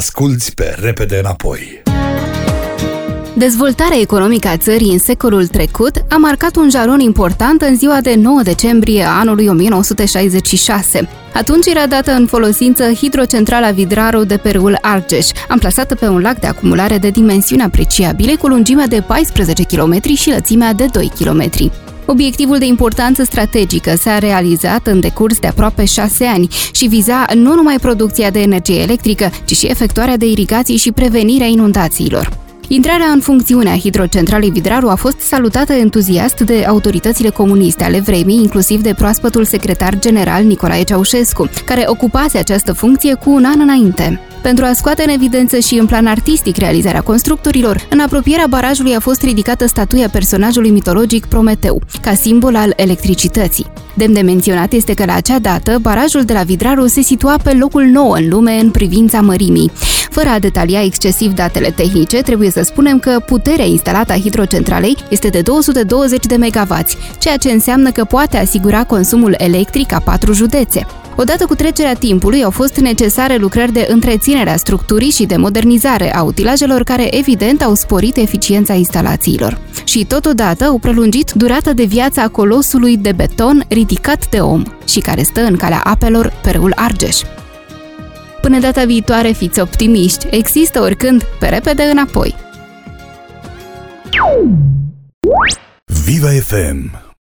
Asculți pe Repede Înapoi. Dezvoltarea economică a țării în secolul trecut a marcat un jalon important în ziua de 9 decembrie a anului 1966. Atunci era dată în folosință hidrocentrala Vidraru de pe râul Argeș, amplasată pe un lac de acumulare de dimensiuni apreciabile cu lungimea de 14 km și lățimea de 2 km. Obiectivul de importanță strategică s-a realizat în decurs de aproape 6 ani și viza nu numai producția de energie electrică, ci și efectuarea de irigații și prevenirea inundațiilor. Intrarea în funcțiune a hidrocentralei Vidraru a fost salutată entuziast de autoritățile comuniste ale vremii, inclusiv de proaspătul secretar general Nicolae Ceaușescu, care ocupase această funcție cu un an înainte. Pentru a scoate în evidență și în plan artistic realizarea constructorilor, în apropierea barajului a fost ridicată statuia personajului mitologic Prometeu, ca simbol al electricității. Demn de menționat este că la acea dată, barajul de la Vidraru se situa pe locul 9 în lume în privința mărimii. Fără a detalia excesiv datele tehnice, trebuie să spunem că puterea instalată a hidrocentralei este de 220 de MW, ceea ce înseamnă că poate asigura consumul electric a 4 județe. Odată cu trecerea timpului au fost necesare lucrări de întreținere a structurii și de modernizare a utilajelor care evident au sporit eficiența instalațiilor. Și totodată au prelungit durata de viață a colosului de beton ridicat de om și care stă în calea apelor pe râul Argeș. Până data viitoare, fiți optimiști, există oricând pe Repede Înapoi. Viva FM